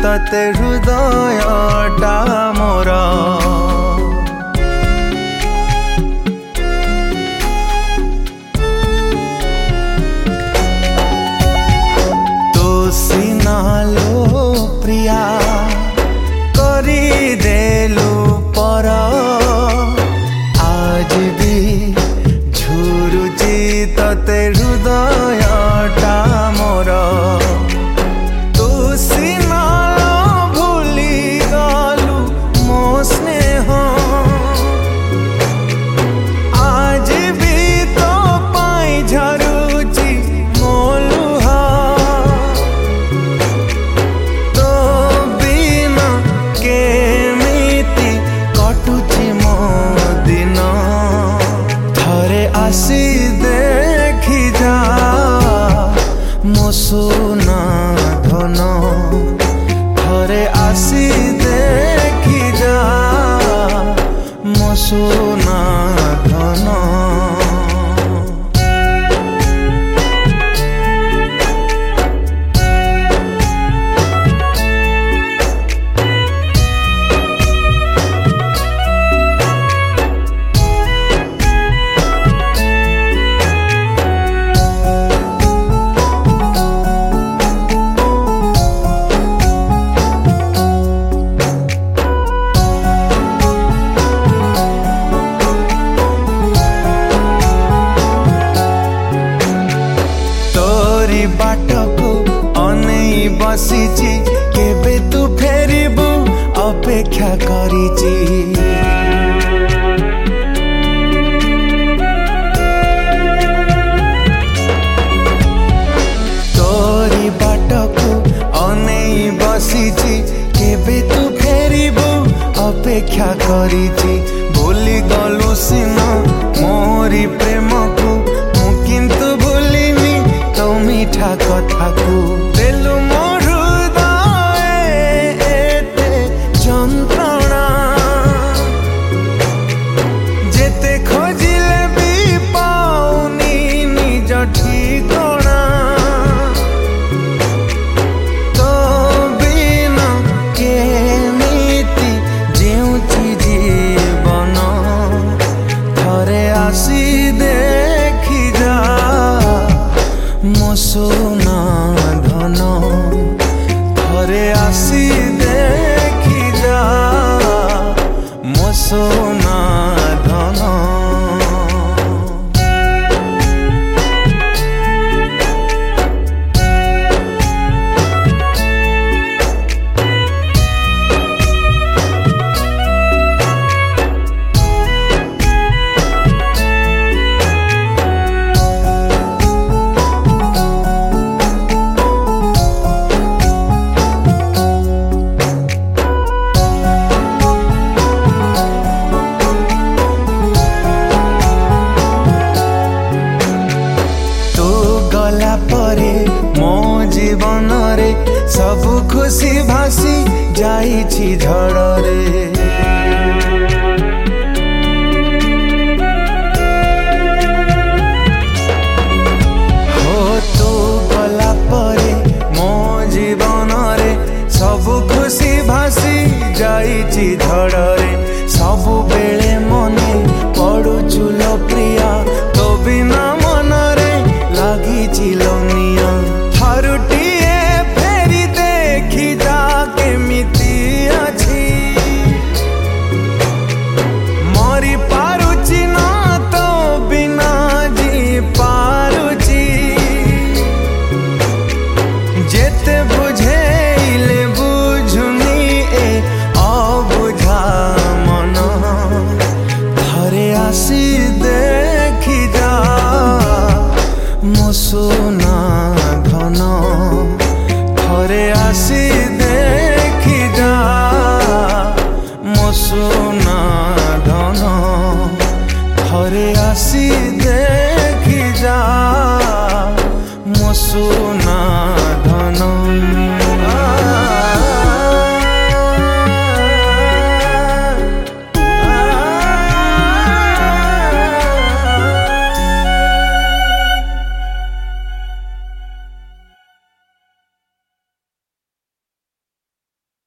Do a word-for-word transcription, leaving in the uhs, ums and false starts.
तते हृदयटा मोर तो सिनालो प्रिया करी देलु पर आज भी झुरुची तते हृदयटा मोर तू सिनालो भूली गलु मो स्नेह आज भी तो पाई झरुची मो लुहा तो बिना केमिति कटुची मो दिन थरे आसी देखी जा मो सोना धन थरे आसी देखी जा मो सोना धन बाटको अनै बसिची केबे तू फेरिबु अपेक्षा करिची तोरी बाटको अनै बसिची केबे तू फेरिबु अपेक्षा करिची भूली गलु सिना मोरी प्रेमको मु किंतु भूलिनी तो मीठा कथा को देलु मो हृदय एते जंत्रणा जेते खोजिले भी पाउनी निज ठिकणा तो बिना केमिति जेउची जीवन थरे आसी देखी जा मो सोना धन थरे आसी देखी जा मो सोना धन मो जीवन रे सब खुशी भासी जाइछि झड़ रे हो तू गला परे मो जीवन रे सब खुशी भासी जाइछि झड़ रे सब बेले मने पड़ुछु लो प्रिया तो बिना मन रे लागिछि लोनिया थरुटिए फेरी देखी जा केमिति अछि मरी पारुछि ना तो बिना जी पारुछि जेते बुझेइले बुझुनी ए अबुझा मन थरे आसी देखी जा मो सोना धन थरे आसी देखी जा मो सोना धन थरे आसी देखी जा मो सोना धन।